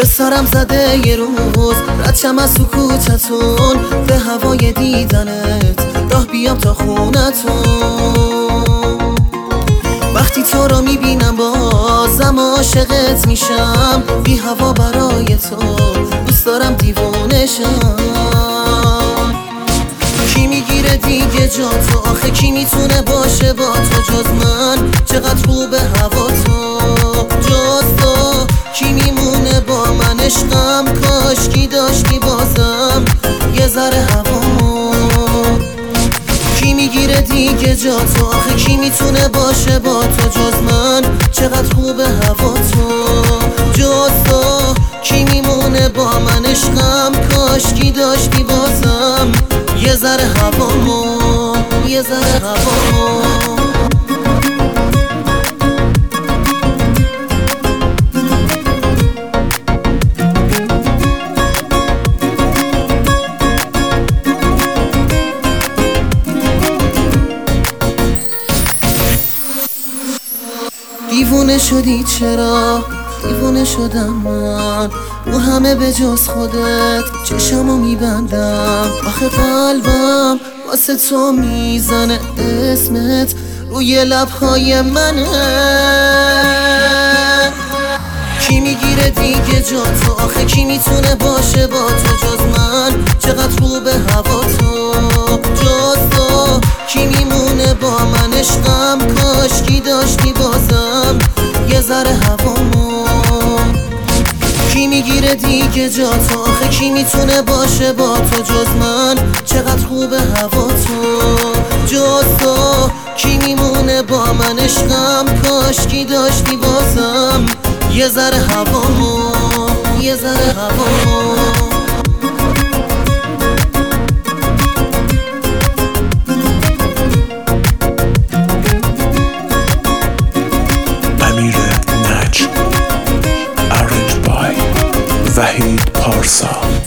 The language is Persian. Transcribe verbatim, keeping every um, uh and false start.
سرم زده یه روز ردشم از سکوتتون به هوای دیدنت راه بیام تا خونتون. وقتی تو رو میبینم بازم عاشقت میشم، بی هوا برای تو دوست دارم دیوونشم. کی میگیره دیگه جا تو؟ آخه کی میتونه باشه با تو جز من؟ چقدر خوبه هوا تو جز تو. کی میمونه با من عشقم؟ کاش کی داشتی بازم یه ذره هوا. کی میگیره دیگه جا تو؟ آخه کی میتونه باشه با تو جز من؟ چقدر خوبه هوا تو جز تو. کی میمونه با من عشقم؟ کاش کی داشتی بازم یه ذره هوامو، یه ذره هوامو. دیوونه شدی چرا؟ دیوونه شدم من، رو همه به جز خودت چشمو میبندم. آخه قلبم واسه تو میزنه، اسمت روی لبهای منه. کی میگیره دیگه جا تو؟ آخه کی میتونه باشه با تو جز من؟ چقدر خوبه هوا تو جز تو. کی میمونه با من عشقم؟ کاش کی داشتی بازم یه ذره هوامو. کی میگیره دیگه جا تو؟ آخه کی میتونه باشه با تو جز من؟ چقدر خوبه هوا تو جز تو. کی میمونه با من عشقم؟ کاش کی داشتی بازم یه ذره هوامو، یه ذره هوامو. وحید پارسا.